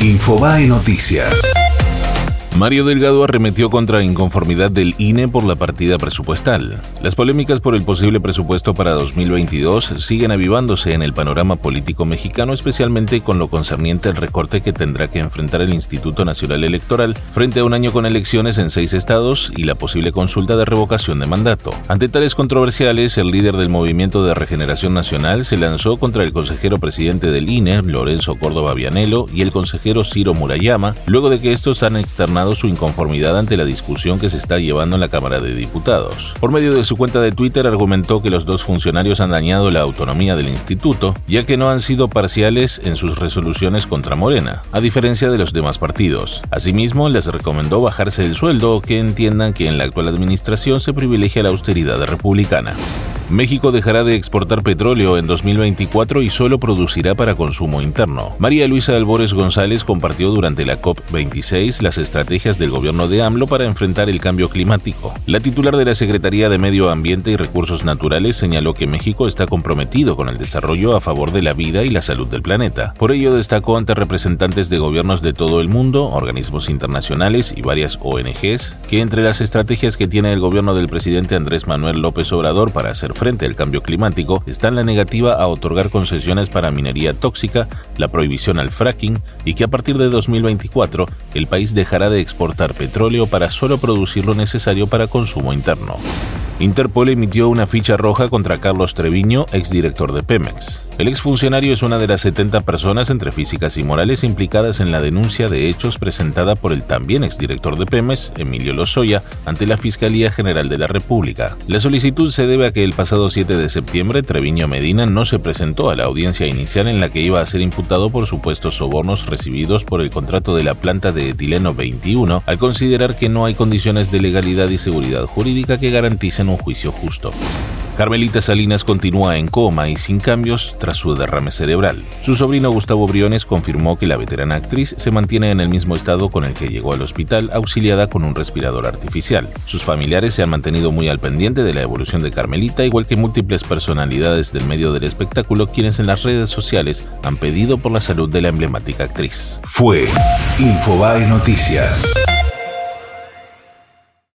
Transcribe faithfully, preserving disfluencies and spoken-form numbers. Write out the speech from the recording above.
Infobae Noticias. Mario Delgado arremetió contra inconformidad del I N E por la partida presupuestal. Las polémicas por el posible presupuesto para dos mil veintidós siguen avivándose en el panorama político mexicano, especialmente con lo concerniente al recorte que tendrá que enfrentar el Instituto Nacional Electoral frente a un año con elecciones en seis estados y la posible consulta de revocación de mandato. Ante tales controversiales, el líder del Movimiento de Regeneración Nacional se lanzó contra el consejero presidente del I N E, Lorenzo Córdoba Vianello, y el consejero Ciro Murayama, luego de que estos han externado su inconformidad ante la discusión que se está llevando en la Cámara de Diputados. Por medio de su cuenta de Twitter argumentó que los dos funcionarios han dañado la autonomía del instituto, ya que no han sido parciales en sus resoluciones contra Morena, a diferencia de los demás partidos. Asimismo, les recomendó bajarse el sueldo o que entiendan que en la actual administración se privilegia la austeridad republicana. México dejará de exportar petróleo en dos mil veinticuatro y solo producirá para consumo interno. María Luisa Albores González compartió durante la COP veintiséis las estrategias del gobierno de AMLO para enfrentar el cambio climático. La titular de la Secretaría de Medio Ambiente y Recursos Naturales señaló que México está comprometido con el desarrollo a favor de la vida y la salud del planeta. Por ello destacó ante representantes de gobiernos de todo el mundo, organismos internacionales y varias O N Ges, que entre las estrategias que tiene el gobierno del presidente Andrés Manuel López Obrador para hacer frente al cambio climático están la negativa a otorgar concesiones para minería tóxica, la prohibición al fracking y que a partir de dos mil veinticuatro el país dejará de exportar petróleo para solo producir lo necesario para consumo interno. Interpol emitió una ficha roja contra Carlos Treviño, exdirector de Pemex. El exfuncionario es una de las setenta personas entre físicas y morales implicadas en la denuncia de hechos presentada por el también exdirector de Pemex, Emilio Lozoya, ante la Fiscalía General de la República. La solicitud se debe a que el pasado siete de septiembre Treviño Medina no se presentó a la audiencia inicial en la que iba a ser imputado por supuestos sobornos recibidos por el contrato de la planta de etileno veintiuno, al considerar que no hay condiciones de legalidad y seguridad jurídica que garanticen un juicio justo. Carmelita Salinas continúa en coma y sin cambios tras su derrame cerebral. Su sobrino Gustavo Briones confirmó que la veterana actriz se mantiene en el mismo estado con el que llegó al hospital, auxiliada con un respirador artificial. Sus familiares se han mantenido muy al pendiente de la evolución de Carmelita, igual que múltiples personalidades del medio del espectáculo, quienes en las redes sociales han pedido por la salud de la emblemática actriz. Fue Infobae Noticias.